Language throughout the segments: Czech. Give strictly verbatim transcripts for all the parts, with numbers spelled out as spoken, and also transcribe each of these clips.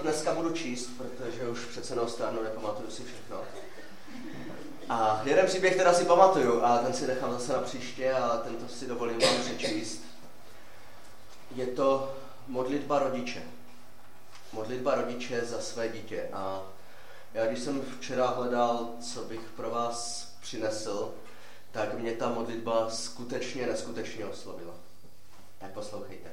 dneska budu číst, protože už přece jenom stárnu, nepamatuju si všechno. A jeden příběh teda si pamatuju, a ten si nechám zase na příště a tento si dovolím vám přečíst. Je to modlitba rodiče. Modlitba rodiče za své dítě. A já když jsem včera hledal, co bych pro vás přinesl, tak mě ta modlitba skutečně, neskutečně oslovila. Tak poslouchejte.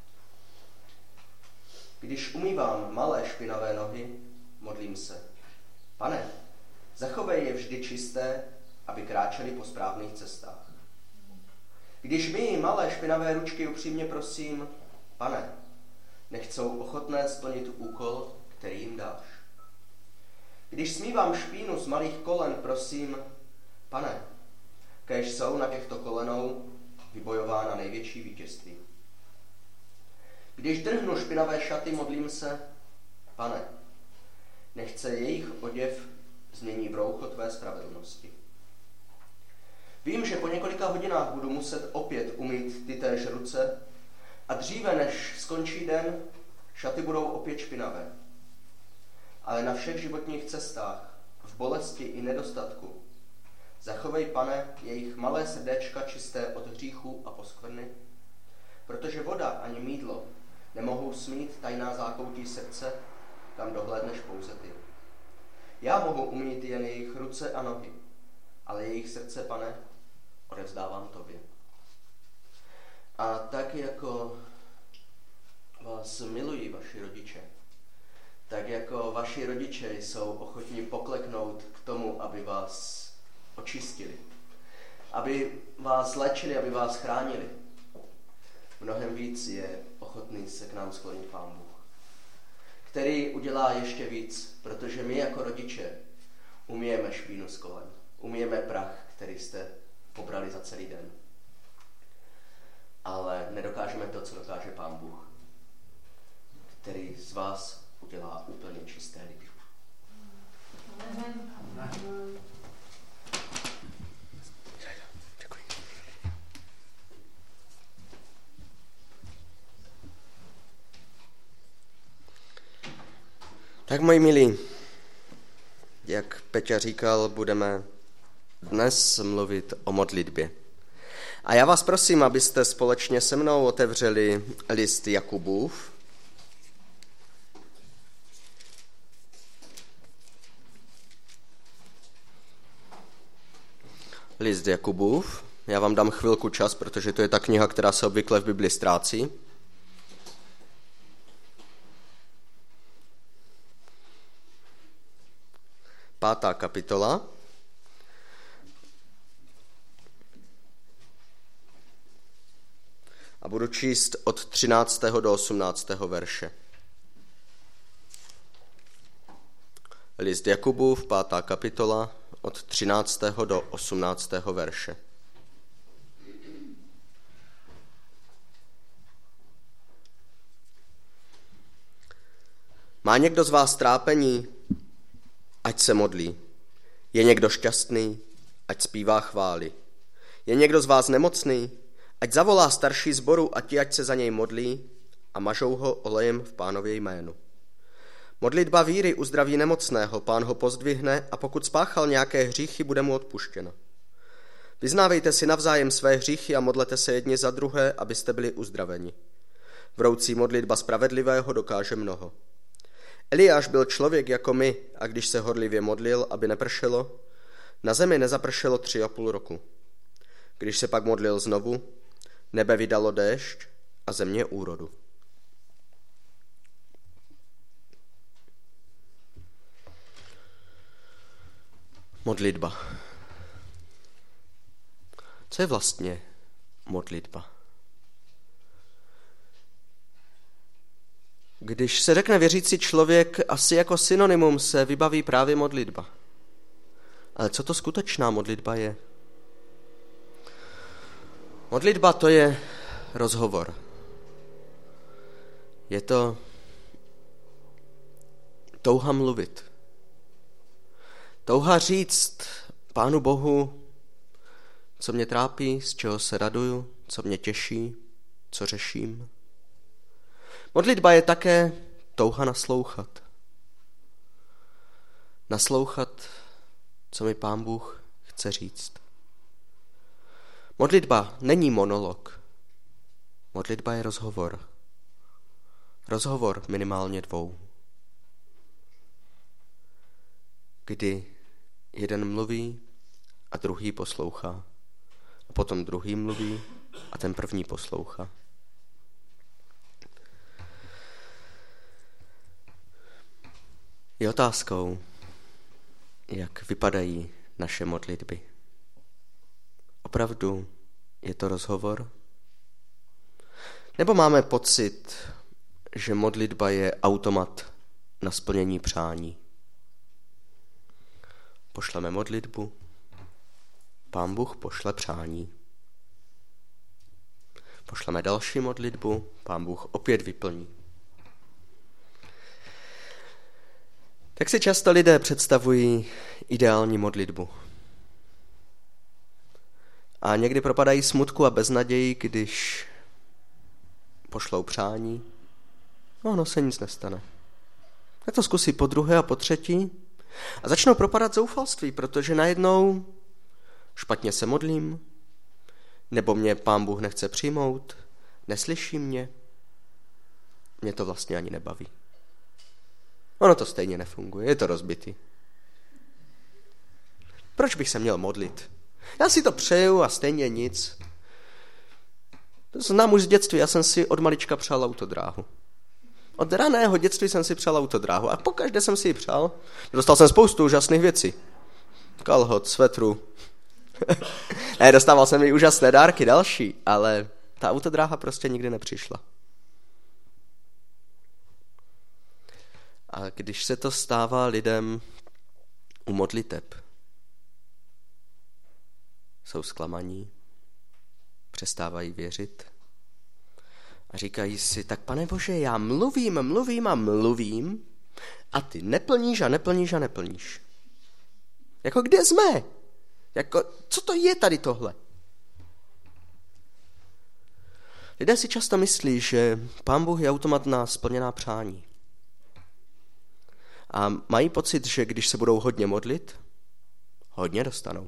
Když umývám malé špinavé nohy, modlím se. Pane, zachovej je vždy čisté, aby kráčeli po správných cestách. Když myji malé špinavé ručky, upřímně prosím, Pane, nechť jsou ochotné splnit úkol, který jim dáš. Když smívám špínu z malých kolen, prosím, Pane, kéž jsou na těchto kolenou vybojována největší vítězství. Když drhnu špinavé šaty, modlím se, Pane, nechť se jejich oděv změní v roucho tvé spravedlnosti. Vím, že po několika hodinách budu muset opět umýt ty též ruce a dříve, než skončí den, šaty budou opět špinavé. Ale na všech životních cestách, v bolesti i nedostatku, zachovej, Pane, jejich malé srdéčka čisté od hříchů a poskvrny, protože voda ani mýdlo nemohou smít tajná zákoutí srdce, kam dohlédneš pouze ty. Já mohu umýt jen jejich ruce a nohy, ale jejich srdce, Pane, odevzdávám tobě. A tak jako vás milují vaši rodiče, tak jako vaši rodiče jsou ochotní pokleknout k tomu, aby vás očistili, aby vás léčili, aby vás chránili, mnohem víc je ochotný se k nám sklonit Pán Bůh, který udělá ještě víc, protože my jako rodiče umyjeme špínu z kolen, umyjeme prach, který jste pobrali za celý den. Ale nedokážeme to, co dokáže Pán Bůh, který z vás udělá úplně čisté lidi. Děkuji. Tak, moji milí, jak Peťa říkal, budeme dnes mluvit o modlitbě. A já vás prosím, abyste společně se mnou otevřeli list Jakubův. List Jakubův. Já vám dám chvilku čas, protože to je ta kniha, která se obvykle v Bibli ztrácí. Pátá kapitola. A budu číst od třináctého do osmnáctého verše. List Jakubův, pátá kapitola, od třináctého do osmnáctého verše. Má někdo z vás trápení? Ať se modlí. Je někdo šťastný? Ať zpívá chvály. Je někdo z vás nemocný? Ať zavolá starší sboru a ti, ať se za něj modlí a mažou ho olejem v Pánově jménu. Modlitba víry uzdraví nemocného, Pán ho pozdvihne a pokud spáchal nějaké hříchy, bude mu odpuštěno. Vyznávejte si navzájem své hříchy a modlete se jedni za druhé, abyste byli uzdraveni. Vroucí modlitba spravedlivého dokáže mnoho. Eliáš byl člověk jako my a když se horlivě modlil, aby nepršelo, na zemi nezapršelo tři a půl roku. Když se pak modlil znovu, nebe vydalo déšť a země úrodu. Modlitba. Co je vlastně modlitba? Když se řekne věřící člověk, asi jako synonymum se vybaví právě modlitba. Ale co to skutečná modlitba je? Modlitba to je rozhovor. Je to touha mluvit. Touha říct Pánu Bohu, co mě trápí, z čeho se raduju, co mě těší, co řeším. Modlitba je také touha naslouchat. naslouchat, co mi Pán Bůh chce říct. Modlitba není monolog. Modlitba je rozhovor. Rozhovor minimálně dvou. Kdy jeden mluví a druhý poslouchá. A potom druhý mluví a ten první poslouchá. Je otázkou, jak vypadají naše modlitby. Opravdu je to rozhovor? Nebo máme pocit, že modlitba je automat na splnění přání? Pošleme modlitbu, Pán Bůh pošle přání. Pošleme další modlitbu, Pán Bůh opět vyplní. Tak si často lidé představují ideální modlitbu. A někdy propadají smutku a beznaději, když pošlou přání. No, ono se nic nestane. Tak to zkusí po druhé a po třetí a začnou propadat zoufalství, protože najednou špatně se modlím, nebo mě Pán Bůh nechce přijmout, neslyší mě, mě to vlastně ani nebaví. Ono to stejně nefunguje, je to rozbitý. Proč bych se měl modlit? Já si to přeju a stejně nic. To znám už z dětství, já jsem si od malička přál autodráhu. Od raného dětství jsem si přál autodráhu a pokaždé jsem si ji přál. Dostal jsem spoustu úžasných věcí. Kalhot, svetru. Ne, dostával jsem i úžasné dárky další, ale ta autodráha prostě nikdy nepřišla. A když se to stává lidem u modliteb, jsou zklamaní, přestávají věřit a říkají si, tak Pane Bože, já mluvím, mluvím a mluvím a ty neplníš a neplníš a neplníš. Jako kde jsme? Jako, co to je tady tohle? Lidé si často myslí, že Pán Bůh je automat na splněná přání. A mají pocit, že když se budou hodně modlit, hodně dostanou.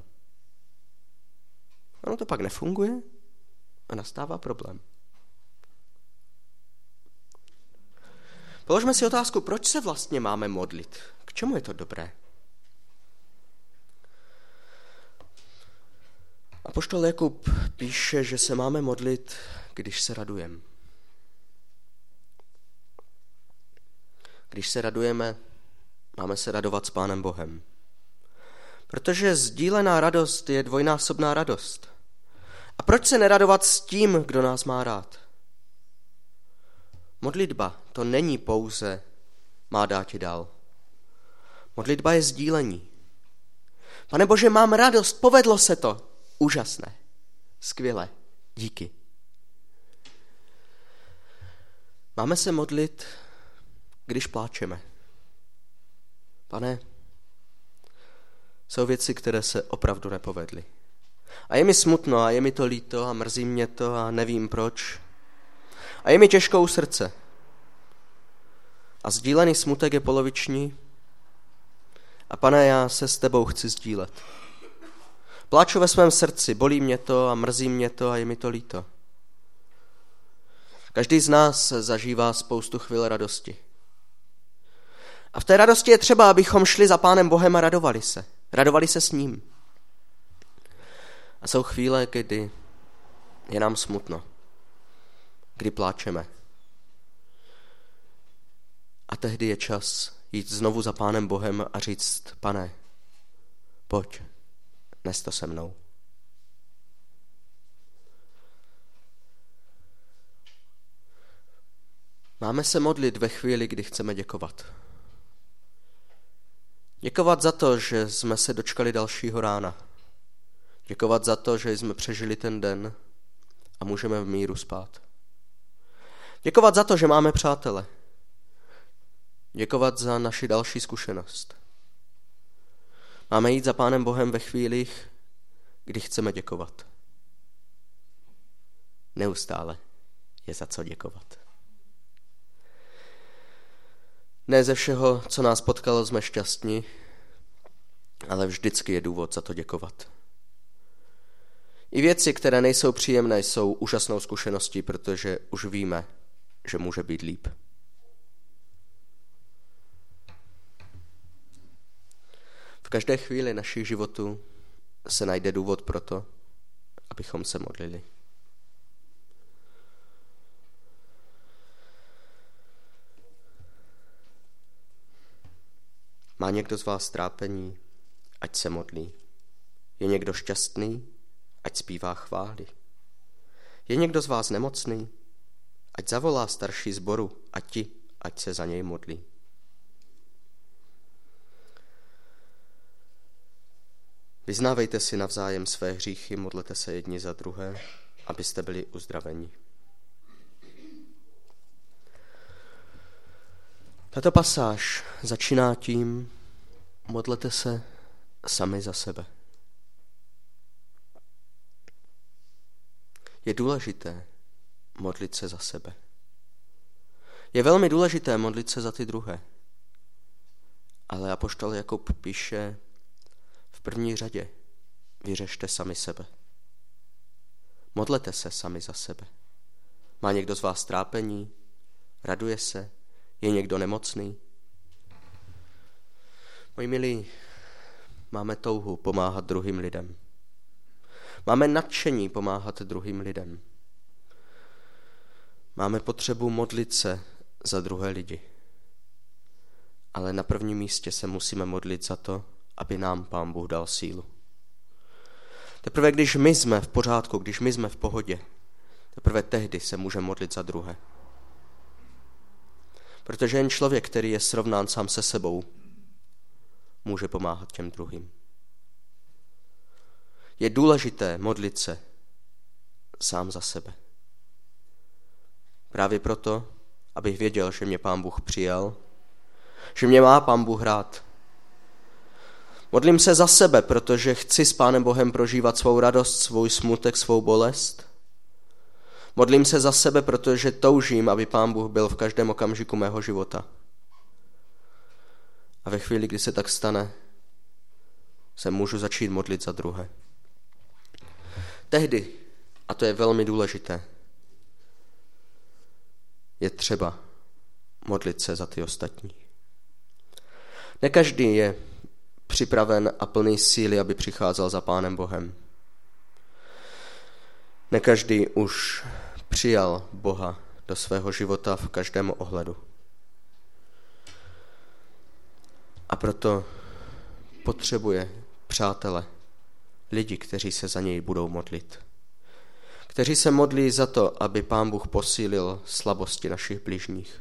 Ono to pak nefunguje a nastává problém. Položme si otázku, proč se vlastně máme modlit? K čemu je to dobré? Apoštol Jakub píše, že se máme modlit, když se radujeme. Když se radujeme, máme se radovat s Pánem Bohem. Protože sdílená radost je dvojnásobná radost. A proč se neradovat s tím, kdo nás má rád? Modlitba to není pouze má dát ti dál. Modlitba je sdílení. Pane Bože, mám radost, povedlo se to. Úžasné, skvělé, díky. Máme se modlit, když pláčeme. Pane, jsou věci, které se opravdu nepovedly. A je mi smutno a je mi to líto a mrzí mě to a nevím proč. A je mi těžko u srdce. A sdílený smutek je poloviční. A Pane, já se s tebou chci sdílet. Pláču ve svém srdci, bolí mě to a mrzí mě to a je mi to líto. Každý z nás zažívá spoustu chvil radosti. A v té radosti je třeba, abychom šli za Pánem Bohem a radovali se. Radovali se s ním. A jsou chvíle, kdy je nám smutno. Kdy pláčeme. A tehdy je čas jít znovu za Pánem Bohem a říct, Pane, pojď, nes to se mnou. Máme se modlit ve chvíli, kdy chceme děkovat. Děkovat za to, že jsme se dočkali dalšího rána. Děkovat za to, že jsme přežili ten den a můžeme v míru spát. Děkovat za to, že máme přátele. Děkovat za naši další zkušenost. Máme jít za Pánem Bohem ve chvílích, kdy chceme děkovat. Neustále je za co děkovat. Ne ze všeho, co nás potkalo, jsme šťastní, ale vždycky je důvod za to děkovat. I věci, které nejsou příjemné, jsou úžasnou zkušeností, protože už víme, že může být líp. V každé chvíli našich životů se najde důvod pro to, abychom se modlili. Má někdo z vás trápení, ať se modlí. Je někdo šťastný, ať zpívá chvály. Je někdo z vás nemocný, ať zavolá starší sboru a ti, ať se za něj modlí. Vyznávejte si navzájem své hříchy, modlete se jedni za druhé, abyste byli uzdraveni. Tato pasáž začíná tím, modlete se sami za sebe. Je důležité modlit se za sebe. Je velmi důležité modlit se za ty druhé. Ale apoštol Jakub píše v první řadě, vyřešte sami sebe. Modlete se sami za sebe. Má někdo z vás trápení? Raduje se? Je někdo nemocný? Moji milí, máme touhu pomáhat druhým lidem. Máme nadšení pomáhat druhým lidem. Máme potřebu modlit se za druhé lidi. Ale na prvním místě se musíme modlit za to, aby nám Pán Bůh dal sílu. Teprve když my jsme v pořádku, když my jsme v pohodě, teprve tehdy se můžeme modlit za druhé. Protože jen člověk, který je srovnán sám se sebou, může pomáhat těm druhým. Je důležité modlit se sám za sebe. Právě proto, abych věděl, že mě Pán Bůh přijal, že mě má Pán Bůh rád. Modlím se za sebe, protože chci s Pánem Bohem prožívat svou radost, svůj smutek, svou bolest. Modlím se za sebe, protože toužím, aby Pán Bůh byl v každém okamžiku mého života. A ve chvíli, kdy se tak stane, se můžu začít modlit za druhé. Tehdy, a to je velmi důležité, je třeba modlit se za ty ostatní. Ne každý je připraven a plný síly, aby přicházel za Pánem Bohem. Ne každý už přijal Boha do svého života v každém ohledu. A proto potřebuje přátele, lidi, kteří se za něj budou modlit. Kteří se modlí za to, aby Pán Bůh posílil slabosti našich bližních.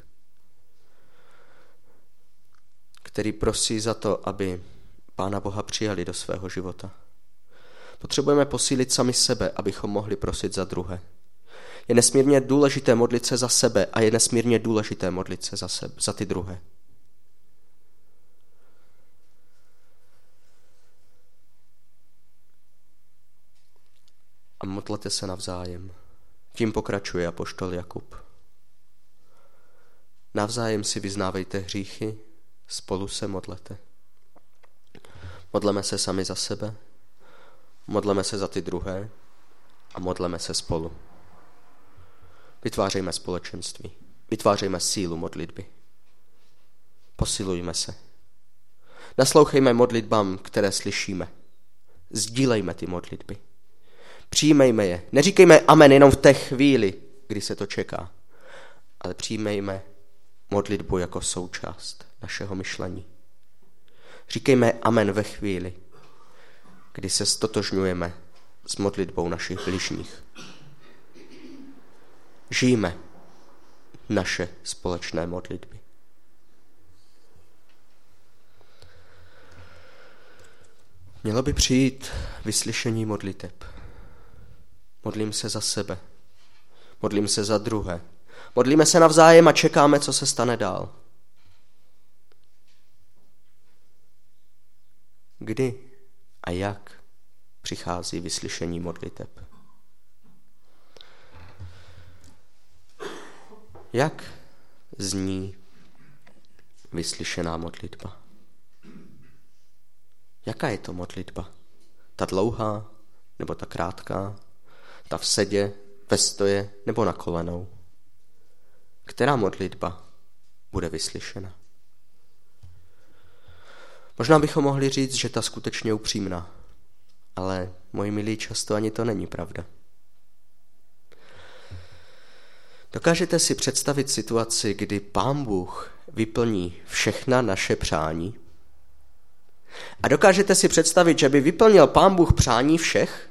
Který prosí za to, aby Pána Boha přijali do svého života. Potřebujeme posílit sami sebe, abychom mohli prosit za druhé. Je nesmírně důležité modlit se za sebe a je nesmírně důležité modlit se za, sebe, za ty druhé. A modlete se navzájem. Tím pokračuje apoštol Jakub. Navzájem si vyznávejte hříchy, spolu se modlete. Modleme se sami za sebe, modleme se za ty druhé a modleme se spolu. Vytvářejme společenství, vytvářejme sílu modlitby. Posilujme se. Naslouchejme modlitbám, které slyšíme. Sdílejme ty modlitby. Přijmejme je. Neříkejme amen jenom v té chvíli, kdy se to čeká, ale přijmejme modlitbu jako součást našeho myšlení. Říkejme amen ve chvíli, kdy se stotožňujeme s modlitbou našich bližních. Žijme naše společné modlitby. Mělo by přijít vyslyšení modliteb. Modlím se za sebe. Modlím se za druhé. Modlíme se navzájem a čekáme, co se stane dál. Kdy a jak přichází vyslyšení modliteb? Jak zní vyslyšená modlitba? Jaká je to modlitba? Ta dlouhá nebo ta krátká? Ta v sedě, ve stoje nebo na kolenou? Která modlitba bude vyslyšena? Možná bychom mohli říct, že ta skutečně upřímná, ale moji milí, často ani to není pravda. Dokážete si představit situaci, kdy Pán Bůh vyplní všechna naše přání? A dokážete si představit, že by vyplnil Pán Bůh přání všech?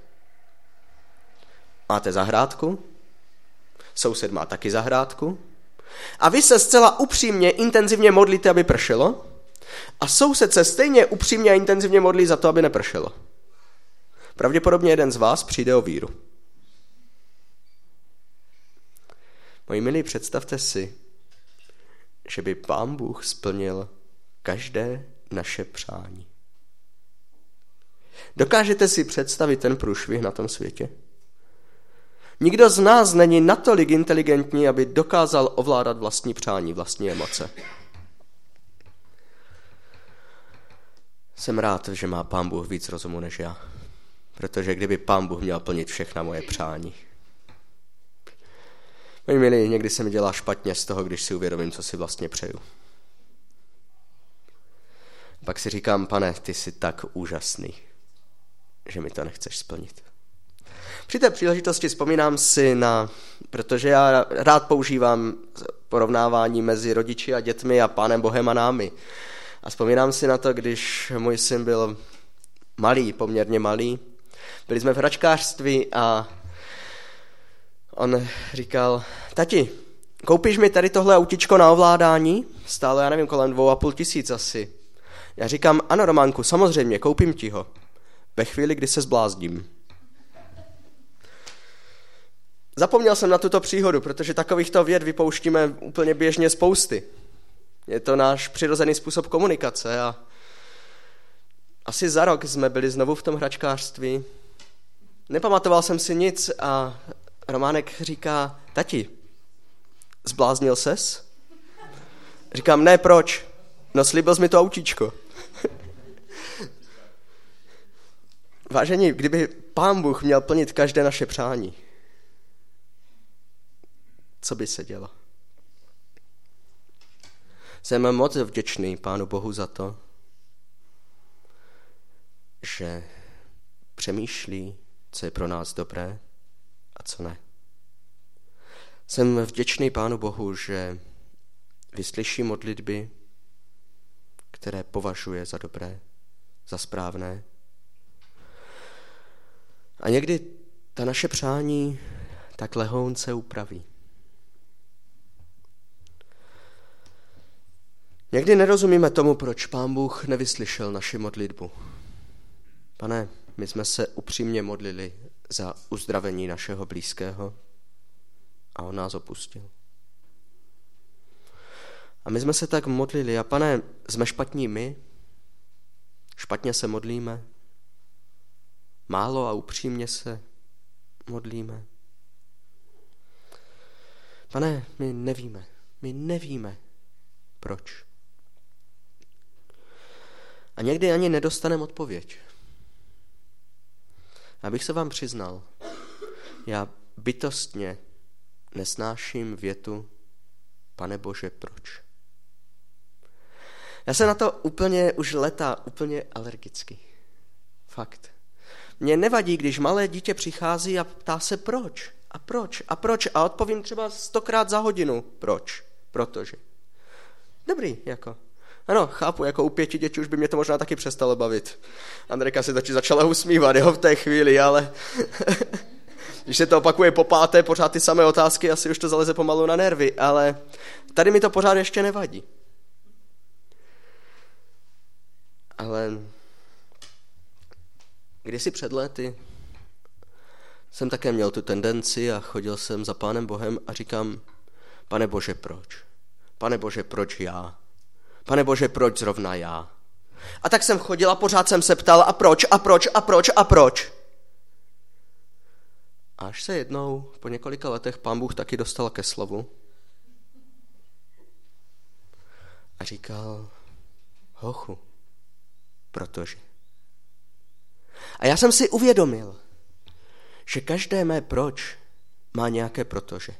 Máte zahrádku? Soused má taky zahrádku? A vy se zcela upřímně, intenzivně modlíte, aby pršelo? A soused se stejně upřímně a intenzivně modlí za to, aby nepršelo. Pravděpodobně jeden z vás přijde o víru. Moji milí, představte si, že by Pán Bůh splnil každé naše přání. Dokážete si představit ten průšvih na tom světě? Nikdo z nás není natolik inteligentní, aby dokázal ovládat vlastní přání, vlastní emoce. Jsem rád, že má Pán Bůh víc rozumu než já, protože kdyby Pán Bůh měl plnit všechna moje přání. Moji milí, někdy se mi dělá špatně z toho, když si uvědomím, co si vlastně přeju. Pak si říkám, Pane, ty jsi tak úžasný, že mi to nechceš splnit. Při té příležitosti vzpomínám si na, protože já rád používám porovnávání mezi rodiči a dětmi a Pánem Bohem a námi. A vzpomínám si na to, když můj syn byl malý, poměrně malý. Byli jsme v hračkářství a on říkal, tati, koupíš mi tady tohle autičko na ovládání? Stále, já nevím, kolem dvou a půl tisíc asi. Já říkám, ano, Románku, samozřejmě, koupím ti ho. Ve chvíli, kdy se zblázním. Zapomněl jsem na tuto příhodu, protože takovýchto věd vypouštíme úplně běžně spousty. Je to náš přirozený způsob komunikace a asi za rok jsme byli znovu v tom hračkářství. Nepamatoval jsem si nic a Románek říká, tati, zbláznil ses? Říkám, ne, proč? No slíbil jsi mi to autíčko. Vážení, kdyby Pán Bůh měl plnit každé naše přání, co by se dělo? Jsem moc vděčný Pánu Bohu za to, že přemýšlí, co je pro nás dobré a co ne. Jsem vděčný Pánu Bohu, že vyslyší modlitby, které považuje za dobré, za správné. A někdy ta naše přání tak lehounce upraví. Někdy nerozumíme tomu, proč Pán Bůh nevyslyšel naši modlitbu. Pane, my jsme se upřímně modlili za uzdravení našeho blízkého a on nás opustil. A my jsme se tak modlili a Pane, jsme špatní my? Špatně se modlíme? Málo a upřímně se modlíme? Pane, my nevíme, my nevíme, proč. A někdy ani nedostaneme odpověď. Abych se vám přiznal, já bytostně nesnáším větu Pane Bože, proč? Já jsem na to úplně už leta úplně alergický. Fakt. Mně nevadí, když malé dítě přichází a ptá se proč a proč a proč a odpovím třeba stokrát za hodinu proč, protože. Dobrý, jako. Ano, chápu, jako u pěti dětí už by mě to možná taky přestalo bavit. Andrejka se taky začala usmívat, jo, v té chvíli, ale když se to opakuje po páté, pořád ty samé otázky, asi už to zaleze pomalu na nervy, ale tady mi to pořád ještě nevadí. Ale kdysi před lety jsem také měl tu tendenci a chodil jsem za Pánem Bohem a říkám, Pane Bože, proč? Pane Bože, proč já? Pane Bože, proč zrovna já? A tak jsem chodil a pořád jsem se ptal a proč, a proč, a proč, a proč? A až se jednou, po několika letech, Pán Bůh taky dostal ke slovu a říkal, hochu, protože. A já jsem si uvědomil, že každé mé proč má nějaké protože.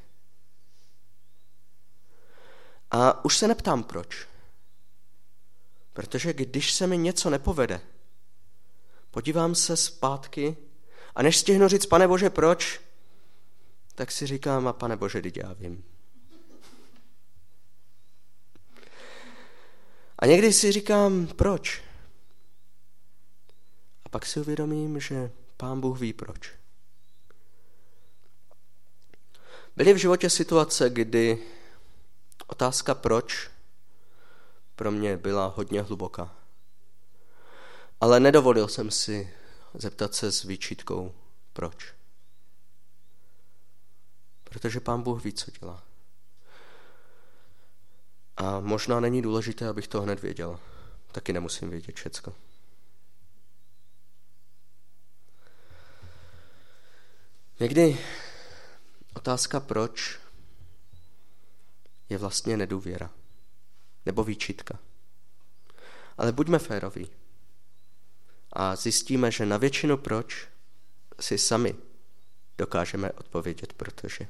A už se neptám proč. Protože když se mi něco nepovede, podívám se zpátky a než stihnu říct, Pane Bože, proč, tak si říkám, a Pane Bože, vždyť já vím. A někdy si říkám, proč. A pak si uvědomím, že Pán Bůh ví proč. Byly v životě situace, kdy otázka proč pro mě byla hodně hluboká. Ale nedovolil jsem si zeptat se s výčitkou proč. Protože Pán Bůh ví, co dělá. A možná není důležité, abych to hned věděl. Taky nemusím vědět všecko. Někdy otázka proč je vlastně nedůvěra. Nebo výčitka. Ale buďme féroví. A zjistíme, že na většinu proč si sami dokážeme odpovědět, protože.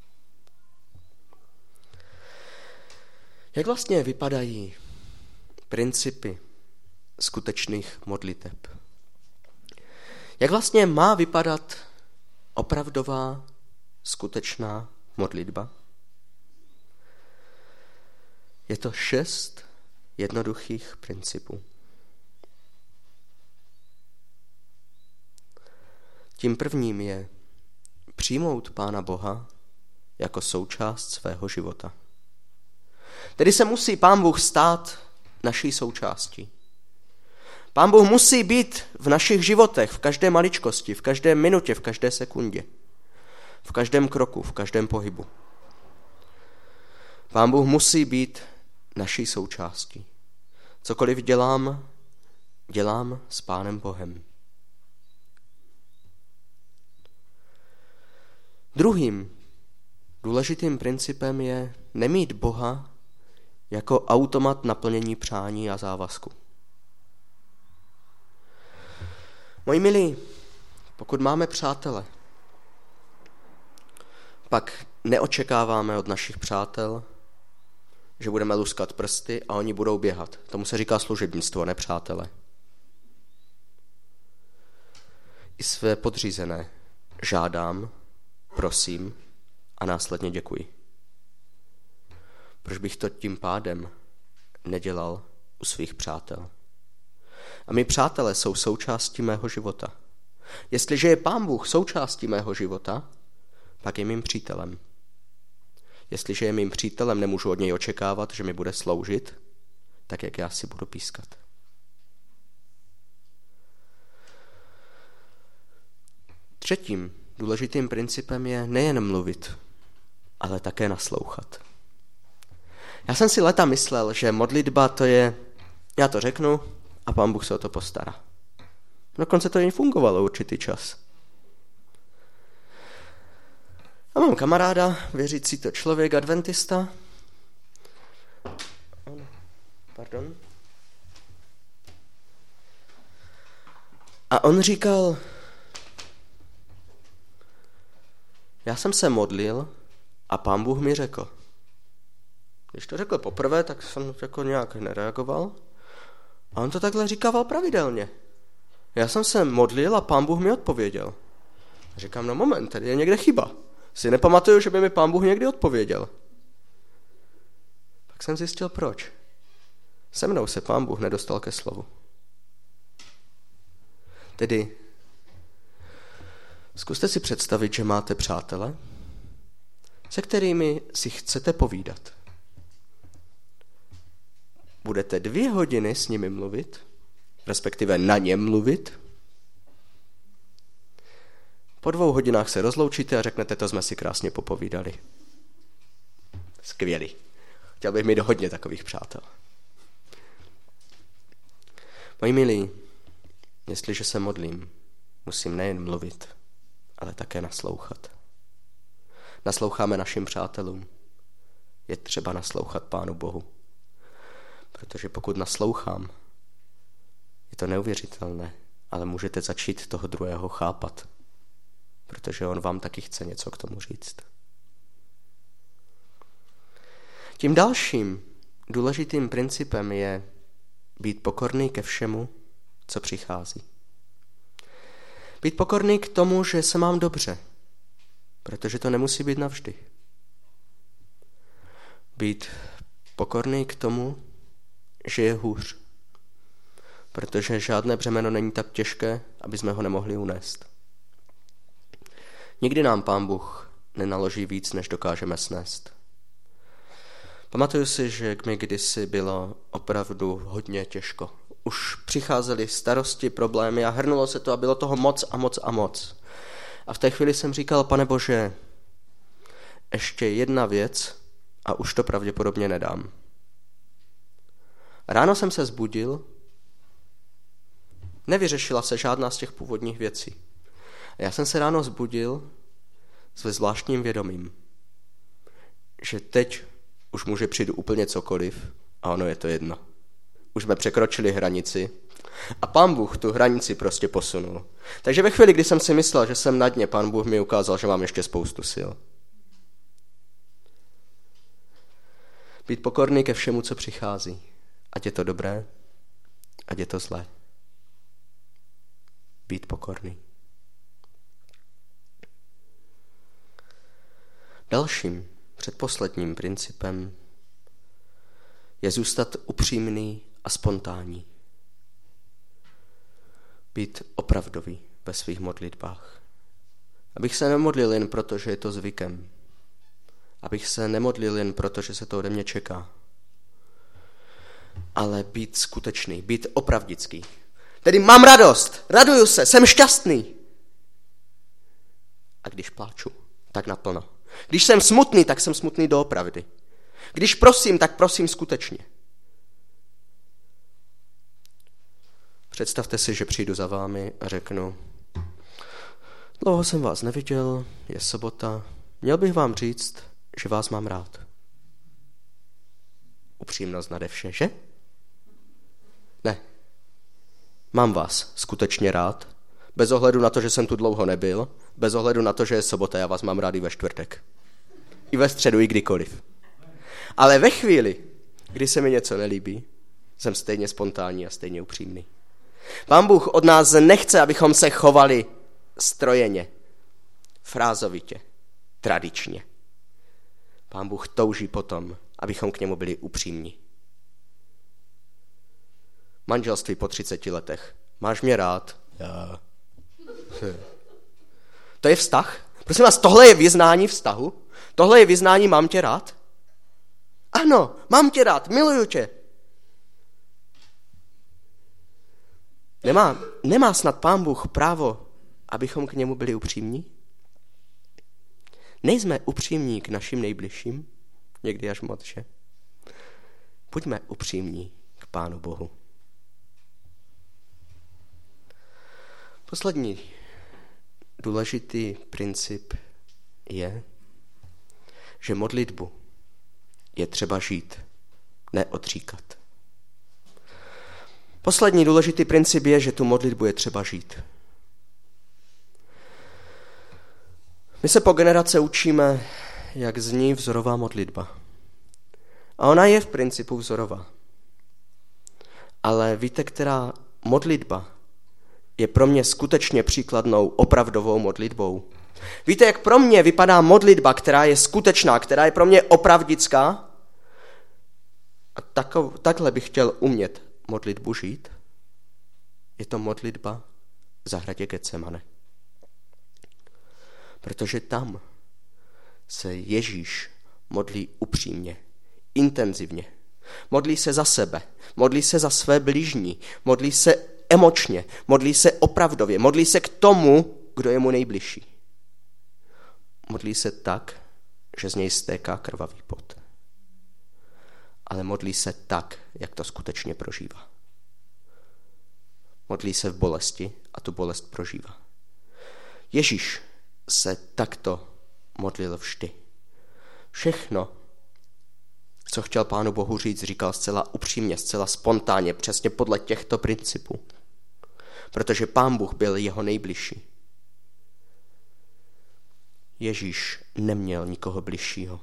Jak vlastně vypadají principy skutečných modliteb? Jak vlastně má vypadat opravdová, skutečná modlitba? Je to šest jednoduchých principů. Tím prvním je přijmout Pána Boha jako součást svého života. Tedy se musí Pán Bůh stát naší součástí. Pán Bůh musí být v našich životech, v každé maličkosti, v každé minutě, v každé sekundě, v každém kroku, v každém pohybu. Pán Bůh musí být naší součástí. Cokoliv dělám, dělám s Pánem Bohem. Druhým důležitým principem je nemít Boha jako automat naplnění přání a závazku. Moji milí, pokud máme přátele, pak neočekáváme od našich přátel, že budeme luskat prsty a oni budou běhat. Tomu se říká služebnictvo, ne přátelé. I své podřízené žádám, prosím a následně děkuji. Proč bych to tím pádem nedělal u svých přátel? A my přátelé jsou součástí mého života. Jestliže je Pán Bůh součástí mého života, pak je mým přítelem. Jestliže je mým přítelem, nemůžu od něj očekávat, že mi bude sloužit, tak jak já si budu pískat. Třetím důležitým principem je nejen mluvit, ale také naslouchat. Já jsem si leta myslel, že modlitba to je, já to řeknu a Pán Bůh se o to postará. Dokonce to jen fungovalo určitý čas. A mám kamaráda, věřící to člověk, adventista. Pardon. A on říkal, já jsem se modlil a Pán Bůh mi řekl. Když to řekl poprvé, tak jsem jako nějak nereagoval. A on to takhle říkával pravidelně. Já jsem se modlil a Pán Bůh mi odpověděl. A říkám, no moment, tady je někde chyba. Si nepamatuju, že by mi Pán Bůh někdy odpověděl. Pak jsem zjistil, proč. Se mnou se Pán Bůh nedostal ke slovu. Tedy zkuste si představit, že máte přátele, se kterými si chcete povídat. Budete dvě hodiny s nimi mluvit, respektive na něm mluvit. Po dvou hodinách se rozloučíte a řeknete, to jsme si krásně popovídali. Skvělý. Chtěl bych mít hodně takových přátel. Moji milí, jestliže se modlím, musím nejen mluvit, ale také naslouchat. Nasloucháme našim přátelům. Je třeba naslouchat Pánu Bohu. Protože pokud naslouchám, je to neuvěřitelné, ale můžete začít toho druhého chápat, protože on vám taky chce něco k tomu říct. Tím dalším důležitým principem je být pokorný ke všemu, co přichází. Být pokorný k tomu, že se mám dobře, protože to nemusí být navždy. Být pokorný k tomu, že je hůř, protože žádné břemeno není tak těžké, aby jsme ho nemohli unést. Nikdy nám Pán Bůh nenaloží víc, než dokážeme snést. Pamatuju si, že mi kdysi bylo opravdu hodně těžko. Už přicházely starosti, problémy a hrnulo se to a bylo toho moc a moc a moc. A v té chvíli jsem říkal, Pane Bože, ještě jedna věc a už to pravděpodobně nedám. Ráno jsem se zbudil, nevyřešila se žádná z těch původních věcí. A já jsem se ráno zbudil s zvláštním vědomím, že teď už může přijít úplně cokoliv a ono je to jedno. Už jsme překročili hranici a Pán Bůh tu hranici prostě posunul. Takže ve chvíli, kdy jsem si myslel, že jsem na dně, Pán Bůh mi ukázal, že mám ještě spoustu sil. Být pokorný ke všemu, co přichází. Ať je to dobré, ať je to zlé. Být pokorný. Dalším, předposledním principem je zůstat upřímný a spontánní. Být opravdový ve svých modlitbách. Abych se nemodlil jen proto, že je to zvykem. Abych se nemodlil jen proto, že se to ode mě čeká. Ale být skutečný, být opravdický. Tedy mám radost, raduju se, jsem šťastný. A když pláču, tak naplno. Když jsem smutný, tak jsem smutný doopravdy. Když prosím, tak prosím skutečně. Představte si, že přijdu za vámi a řeknu, dlouho jsem vás neviděl, je sobota, měl bych vám říct, že vás mám rád. Upřímnost nade vše, že? Ne. Mám vás skutečně rád, bez ohledu na to, že jsem tu dlouho nebyl, bez ohledu na to, že je sobota, já vás mám rád i ve čtvrtek. I ve středu, i kdykoliv. Ale ve chvíli, kdy se mi něco nelíbí, jsem stejně spontánní a stejně upřímný. Pán Bůh od nás nechce, abychom se chovali strojeně, frázovitě, tradičně. Pán Bůh touží potom, abychom k němu byli upřímní. Manželství po třiceti letech. Máš mě rád? Já. To je vztah? Prosím vás, tohle je vyznání vztahu? Tohle je vyznání mám tě rád? Ano, mám tě rád, miluju tě. Nemá, nemá snad Pán Bůh právo, abychom k němu byli upřímní? Nejsme upřímní k našim nejbližším? Někdy až moc, že? Buďme upřímní k Pánu Bohu. Poslední důležitý princip je, že modlitbu je třeba žít, ne odříkat. Poslední důležitý princip je, že tu modlitbu je třeba žít. My se po generace učíme, jak zní vzorová modlitba. A ona je v principu vzorová. Ale víte, která modlitba je pro mě skutečně příkladnou opravdovou modlitbou? Víte, jak pro mě vypadá modlitba, která je skutečná, která je pro mě opravdická? A takov, takhle bych chtěl umět modlitbu žít. Je to modlitba v zahradě Getsemane. Protože tam se Ježíš modlí upřímně, intenzivně. Modlí se za sebe, modlí se za své bližní, modlí se emočně, modlí se opravdově, modlí se k tomu, kdo je mu nejbližší. Modlí se tak, že z něj stéká krvavý pot. Ale modlí se tak, jak to skutečně prožívá. Modlí se v bolesti a tu bolest prožívá. Ježíš se takto modlil vždy. Všechno, co chtěl Pánu Bohu říct, říkal zcela upřímně, zcela spontánně, přesně podle těchto principů. protože Pán Bůh byl jeho nejbližší. Ježíš neměl nikoho bližšího.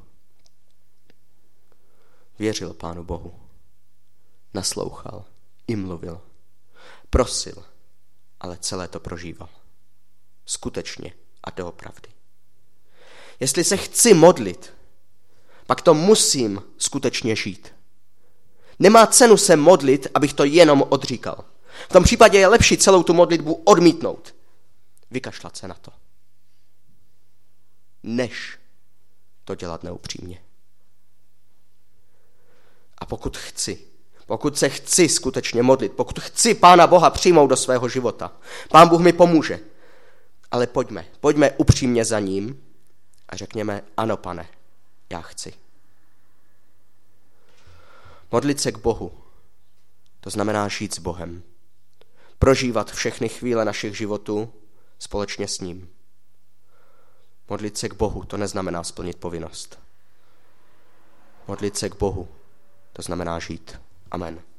Věřil Pánu Bohu. Naslouchal i mluvil. Prosil, ale celé to prožíval. Skutečně a doopravdy. Jestli se chci modlit, pak to musím skutečně žít. Nemá cenu se modlit, abych to jenom odříkal. V tom případě je lepší celou tu modlitbu odmítnout. Vykašlat se na to. Než to dělat neupřímně. A pokud chci, pokud se chci skutečně modlit, pokud chci Pána Boha přijmout do svého života, Pán Bůh mi pomůže. Ale pojďme, pojďme upřímně za ním a řekněme, ano, Pane, já chci. Modlit se k Bohu, to znamená žít s Bohem. Prožívat všechny chvíle našich životů společně s ním. Modlit se k Bohu, to neznamená splnit povinnost. Modlit se k Bohu, to znamená žít. Amen.